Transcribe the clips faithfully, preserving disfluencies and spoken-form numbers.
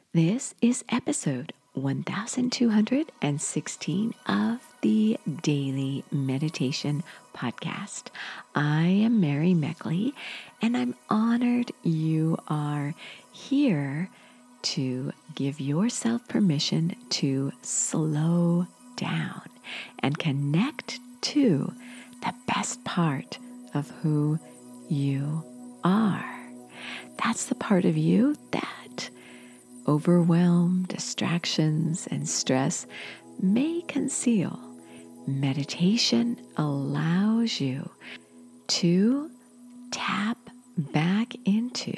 This is episode one thousand two hundred sixteen of the Daily Meditation Podcast. I am Mary Meckley, and I'm honored you are here to give yourself permission to slow down and connect to the best part of who you are. That's the part of you that overwhelm, distractions, and stress may conceal. Meditation allows you to tap back into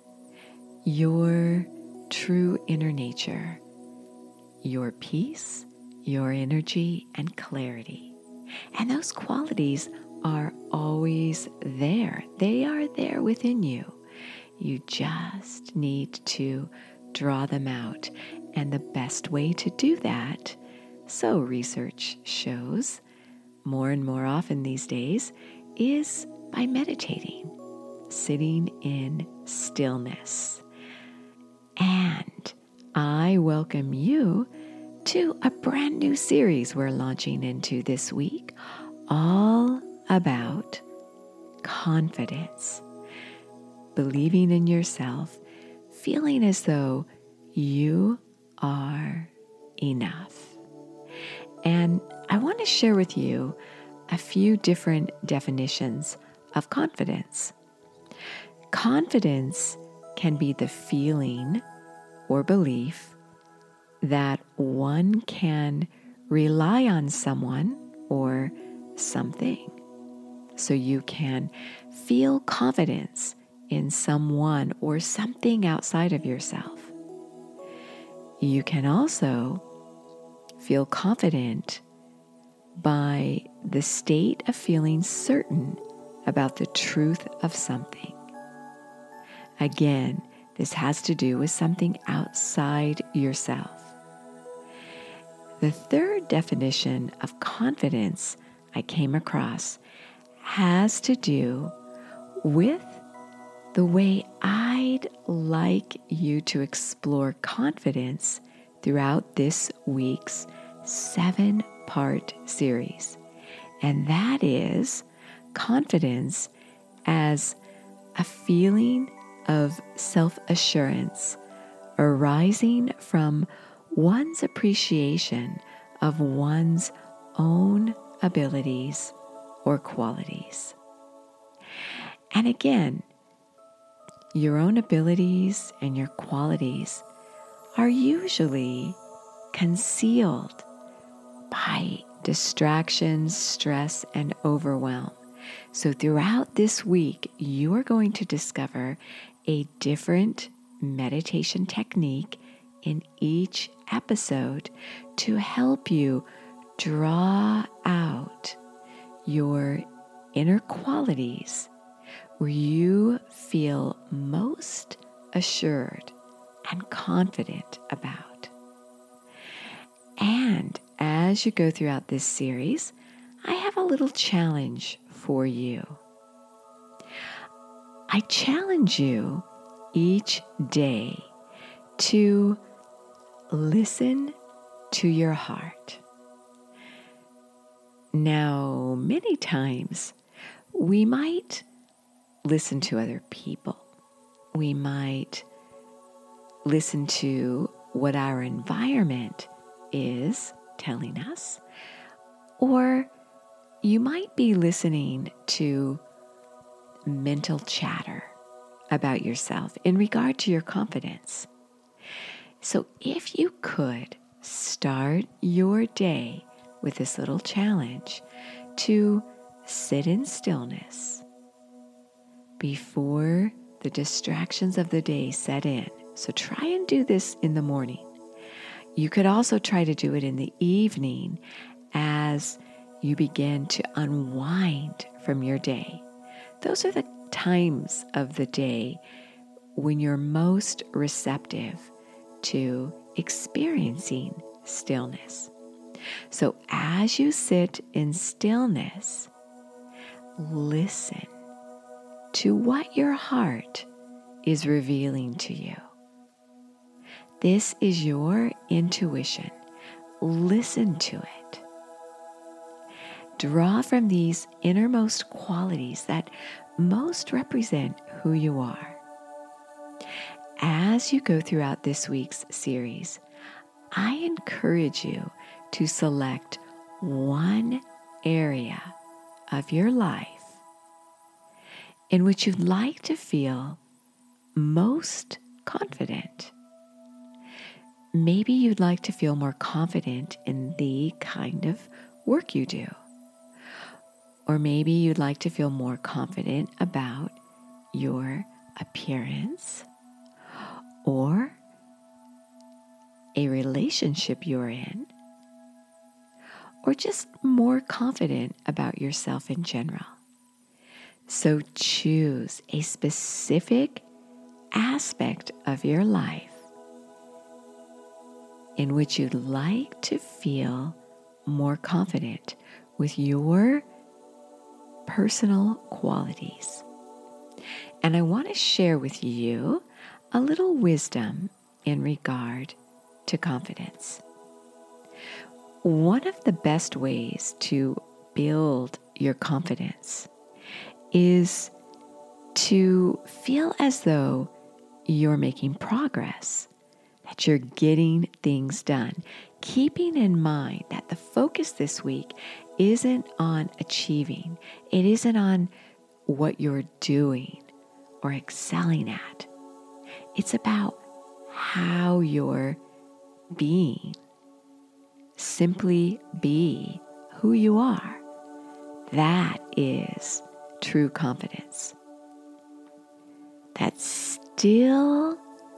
your true inner nature, your peace, your energy, and clarity. And those qualities are always there. They are there within you. You just need to draw them out. And the best way to do that, so research shows more and more often these days, is by meditating, sitting in stillness. And I welcome you to a brand new series we're launching into this week, all about confidence, believing in yourself, feeling as though you are enough. And I want to share with you a few different definitions of confidence. Confidence can be the feeling or belief that one can rely on someone or something. So you can feel confidence in someone or something outside of yourself. You can also feel confident by the state of feeling certain about the truth of something. Again, this has to do with something outside yourself. The third definition of confidence I came across has to do with the way I'd like you to explore confidence throughout this week's seven-part series. And that is confidence as a feeling of self-assurance arising from one's appreciation of one's own abilities or qualities. And again, your own abilities and your qualities are usually concealed by distractions, stress, and overwhelm. So throughout this week, you are going to discover a different meditation technique in each episode to help you draw out your inner qualities where you feel most assured and confident about. And as you go throughout this series, I have a little challenge for you. I challenge you each day to listen to your heart. Now, many times we might listen to other people. We might listen to what our environment is telling us, or you might be listening to mental chatter about yourself in regard to your confidence. So if you could start your day with this little challenge to sit in stillness before the distractions of the day set in. So try and do this in the morning. You could also try to do it in the evening as you begin to unwind from your day. Those are the times of the day when you're most receptive to experiencing stillness. So as you sit in stillness, listen to what your heart is revealing to you. This is your intuition. Listen to it. Draw from these innermost qualities that most represent who you are. As you go throughout this week's series, I encourage you to select one area of your life in which you'd like to feel most confident. Maybe you'd like to feel more confident in the kind of work you do. Or maybe you'd like to feel more confident about your appearance or a relationship you're in, or just more confident about yourself in general. So choose a specific aspect of your life in which you'd like to feel more confident with your personal qualities. And I want to share with you a little wisdom in regard to confidence. One of the best ways to build your confidence is to feel as though you're making progress, that you're getting things done, keeping in mind that the focus this week isn't on achieving, it isn't on what you're doing or excelling at. It's about how you're being. Simply be who you are. That is true confidence. That still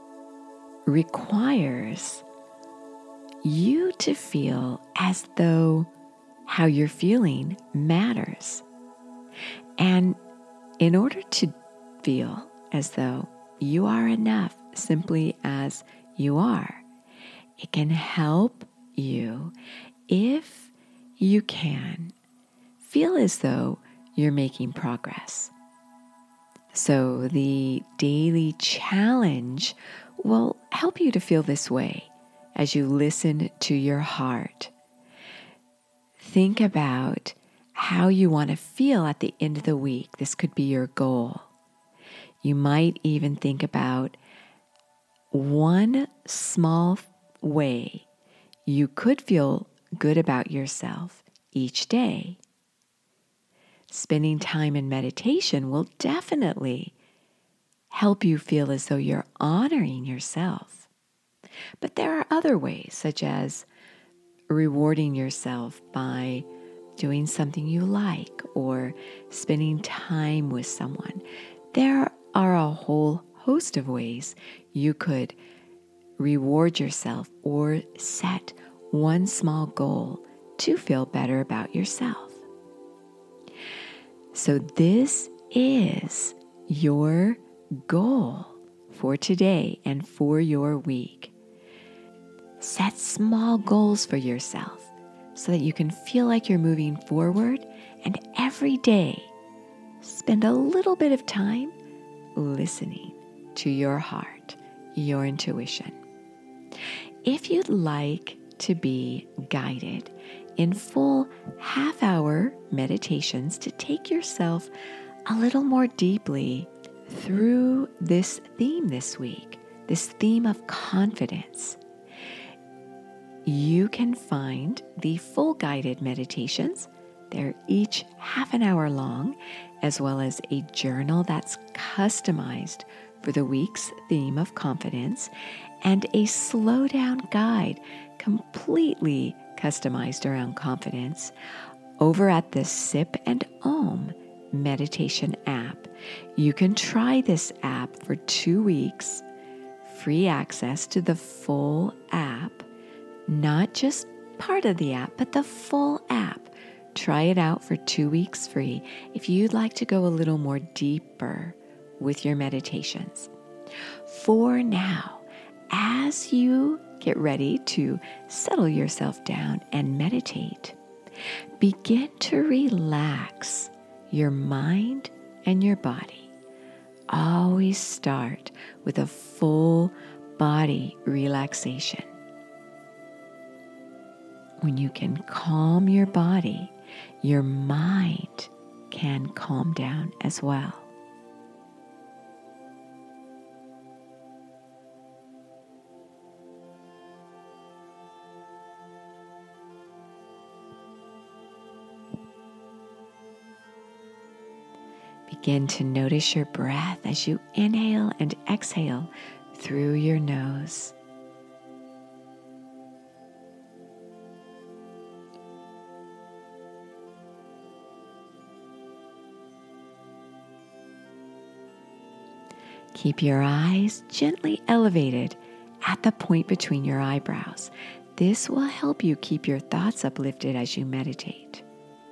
requires you to feel as though how you're feeling matters. And in order to feel as though you are enough simply as you are, it can help you if you can feel as though you're making progress. So the daily challenge will help you to feel this way as you listen to your heart. Think about how you want to feel at the end of the week. This could be your goal. You might even think about one small way you could feel good about yourself each day. Spending time in meditation will definitely help you feel as though you're honoring yourself. But there are other ways, such as rewarding yourself by doing something you like or spending time with someone. There are a whole host of ways you could reward yourself or set one small goal to feel better about yourself. So this is your goal for today and for your week. Set small goals for yourself so that you can feel like you're moving forward, and every day spend a little bit of time listening to your heart, your intuition. If you'd like to be guided in full half-hour meditations to take yourself a little more deeply through this theme this week, this theme of confidence, you can find the full guided meditations. They're each half an hour long, as well as a journal that's customized for the week's theme of confidence, and a slow down guide completely customized around confidence over at the Sip and Om meditation app. You can try this app for two weeks, free access to the full app, not just part of the app, but the full app. Try it out for two weeks free if you'd like to go a little more deeper with your meditations. For now, as you get ready to settle yourself down and meditate, begin to relax your mind and your body. Always start with a full body relaxation. When you can calm your body, your mind can calm down as well. Begin to notice your breath as you inhale and exhale through your nose. Keep your eyes gently elevated at the point between your eyebrows. This will help you keep your thoughts uplifted as you meditate.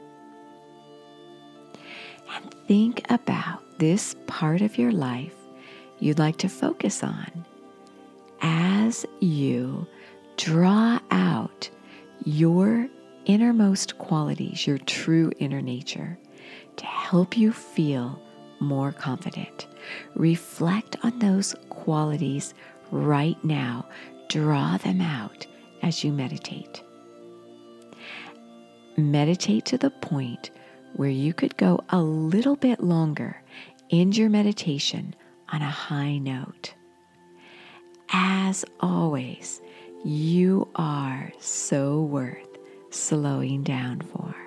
And think about this part of your life you'd like to focus on as you draw out your innermost qualities, your true inner nature, to help you feel more confident. Reflect on those qualities right now. Draw them out as you meditate. Meditate to the point where you could go a little bit longer, end your meditation on a high note. As always, you are so worth slowing down for.